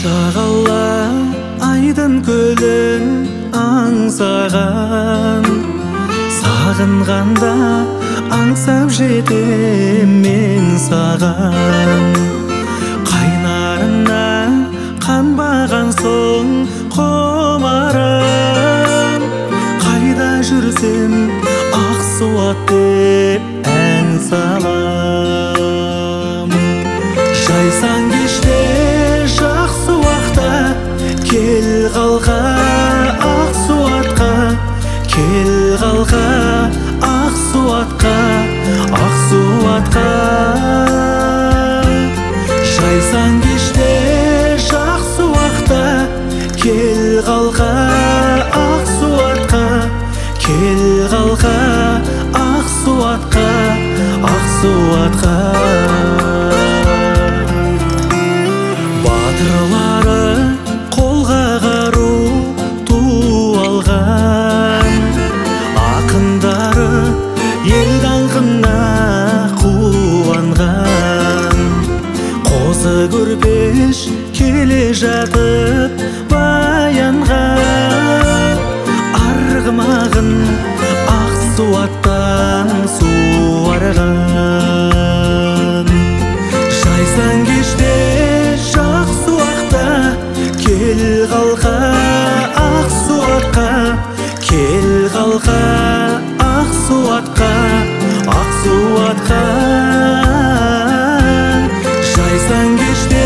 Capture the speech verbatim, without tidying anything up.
жағалла айдын көлін аңсаған, сағынғанда аңсап жетем мен саған. Қайнарына қанбаған соң құмарым, қайда жүрсем Ақсуат деп ән салам. Жайсаң кеште жақсы уақта, кел қалға Ақсуатқа, кел қалға Ақсуатқа, Ақсуатқа. Жайсаң кеште жақсы уақта, кел қалға Ақсуатқа, кел қалға Ақсуатқа, Ақсуатқа. Батырлары қолға қару ту алған, ақындары ел даңқына қуанған. Қозы көрпеш келе жатып баянға, арғымағын Ақсуаттан суарған. Жайсаң кеште жақсы уақта, кел қалға Ақсуатқа, кел қалға Ақсуатқа, Ақсуатқа. Жайсаң кеште